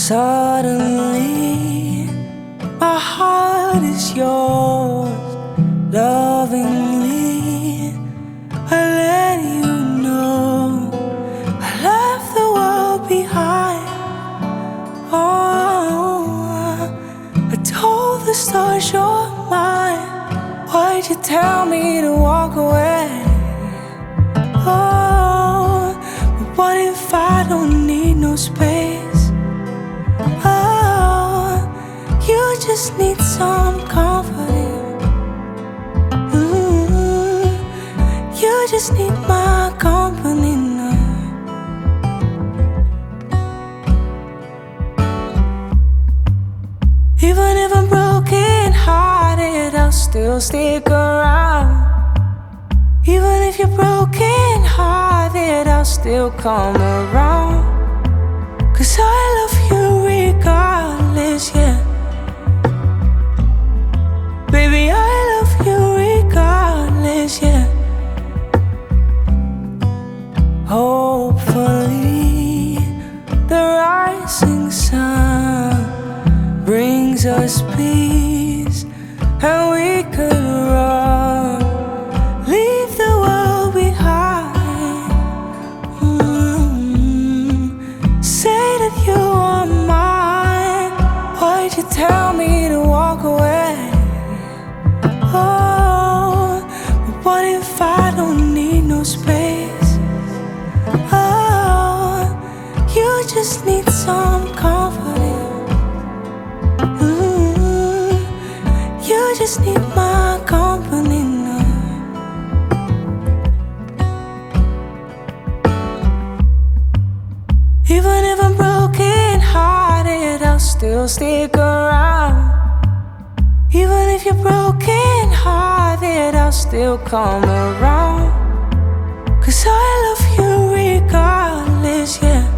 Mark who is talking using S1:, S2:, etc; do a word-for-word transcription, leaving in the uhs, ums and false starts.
S1: Suddenly, my heart is yours. Lovingly, I let you know I left the world behind. Oh, I told the stars you're mine. Why'd you tell me to walk away? Oh, but what if I don't need no space? Oh, you just need some comforting. Mm, you just need my company now. Even if I'm broken hearted, I'll still stick around. Even if you're broken hearted, I'll still come around. 'Cause I love you regardless, yeah. Baby, I love you regardless, yeah. Hopefully, the rising sun brings us peace, and we could run, leave the world behind. Mm-hmm. Say that you are mine. Why'd you tell me to walk away? Oh, but what if I don't need no space? Oh, you just need some comforting. Mm, you just need my company now. Even if I'm broken hearted, I'll still stick around. Even if you're broken hearted, I'll still come around. 'Cause I love you regardless, yeah.